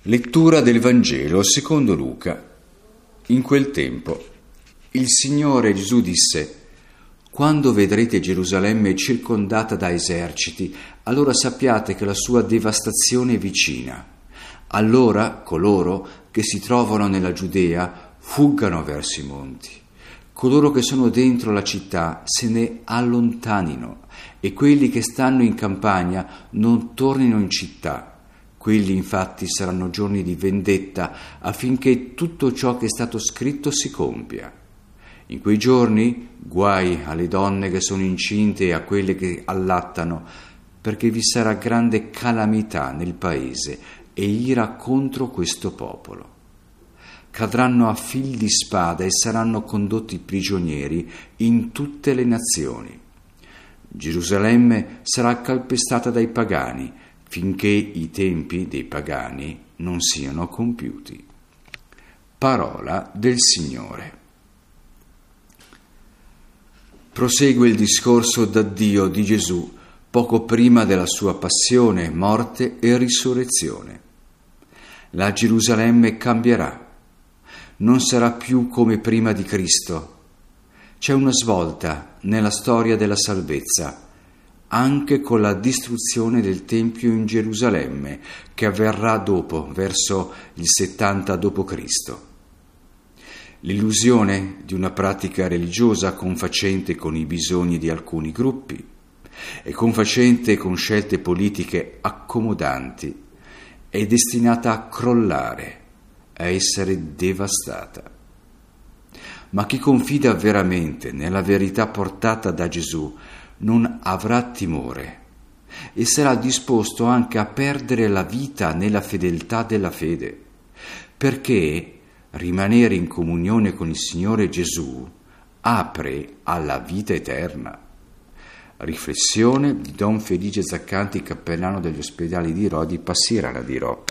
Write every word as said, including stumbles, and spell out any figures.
Lettura del Vangelo secondo Luca. In quel tempo il Signore Gesù disse: «Quando vedrete Gerusalemme circondata da eserciti, allora sappiate che la sua devastazione è vicina. Allora coloro che si trovano nella Giudea fuggano verso i monti. Coloro che sono dentro la città se ne allontanino e quelli che stanno in campagna non tornino in città. Quelli infatti saranno giorni di vendetta affinché tutto ciò che è stato scritto si compia. In quei giorni guai alle donne che sono incinte e a quelle che allattano, perché vi sarà grande calamità nel paese e ira contro questo popolo. Cadranno a fil di spada e saranno condotti prigionieri in tutte le nazioni. Gerusalemme sarà calpestata dai pagani, finché i tempi dei pagani non siano compiuti». Parola del Signore. Prosegue il discorso d'addio di Gesù poco prima della sua passione, morte e risurrezione. La Gerusalemme cambierà, non sarà più come prima di Cristo. C'è una svolta nella storia della salvezza, anche con la distruzione del Tempio in Gerusalemme, che avverrà dopo, verso il settanta dopo Cristo. L'illusione di una pratica religiosa confacente con i bisogni di alcuni gruppi e confacente con scelte politiche accomodanti è destinata a crollare, a essere devastata. Ma chi confida veramente nella verità portata da Gesù non avrà timore e sarà disposto anche a perdere la vita nella fedeltà della fede, perché rimanere in comunione con il Signore Gesù apre alla vita eterna. Riflessione di Don Felice Zaccanti, cappellano degli ospedali di Rodi, Passirana di Rho.